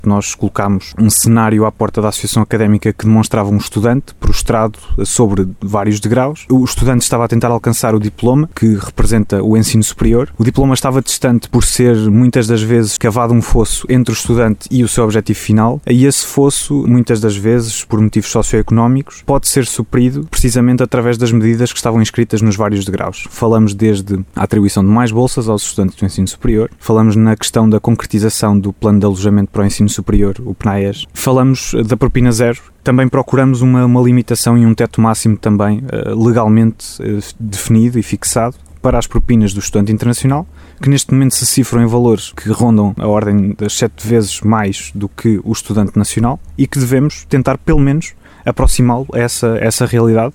Nós colocámos um cenário à porta da Associação Académica que demonstrava um estudante prostrado sobre vários degraus. O estudante estava a tentar alcançar o diploma, que representa o ensino superior. O diploma estava distante por ser, muitas das vezes, cavado um fosso entre o estudante e o seu objetivo final. E esse fosso, muitas das vezes, por motivos socioeconómicos, pode ser suprido precisamente através das medidas que estavam inscritas nos vários degraus. Falamos desde a atribuição de mais bolsas aos estudantes do ensino superior, falamos na questão da concretização do plano de alojamento para o ensino superior, o PNAES, falamos da propina zero. Também procuramos uma limitação e um teto máximo também legalmente definido e fixado para as propinas do estudante internacional, que neste momento se cifram em valores que rondam a ordem das 7 vezes mais do que o estudante nacional e que devemos tentar pelo menos aproximá-lo a essa realidade,